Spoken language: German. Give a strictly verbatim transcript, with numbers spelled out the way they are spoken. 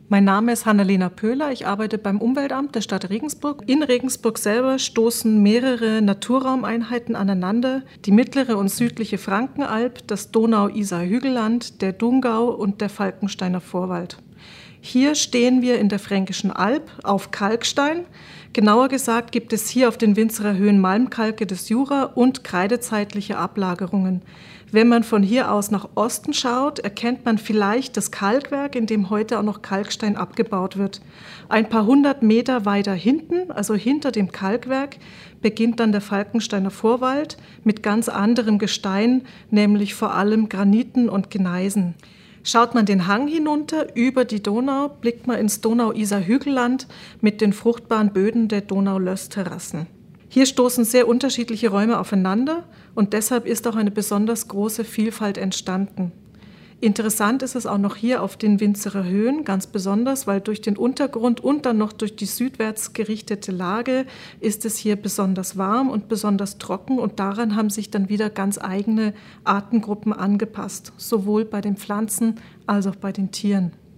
Mein Name ist Hannalena Pöhler, ich arbeite beim Umweltamt der Stadt Regensburg. In Regensburg selber stoßen mehrere Naturraumeinheiten aneinander, die mittlere und südliche Frankenalb, das Donau-Isar-Hügelland, der Dhungau und der Falkensteiner Vorwald. Hier stehen wir in der Fränkischen Alb auf Kalkstein. Genauer gesagt gibt es hier auf den Winzerer Höhen Malmkalke des Jura und kreidezeitliche Ablagerungen. Wenn man von hier aus nach Osten schaut, erkennt man vielleicht das Kalkwerk, in dem heute auch noch Kalkstein abgebaut wird. Ein paar hundert Meter weiter hinten, also hinter dem Kalkwerk, beginnt dann der Falkensteiner Vorwald mit ganz anderem Gestein, nämlich vor allem Graniten und Gneisen. Schaut man den Hang hinunter über die Donau, blickt man ins Donau-Isar-Hügelland mit den fruchtbaren Böden der Donau-Löss-Terrassen. Hier stoßen sehr unterschiedliche Räume aufeinander und deshalb ist auch eine besonders große Vielfalt entstanden. Interessant ist es auch noch hier auf den Winzerer Höhen, ganz besonders, weil durch den Untergrund und dann noch durch die südwärts gerichtete Lage ist es hier besonders warm und besonders trocken und daran haben sich dann wieder ganz eigene Artengruppen angepasst, sowohl bei den Pflanzen als auch bei den Tieren.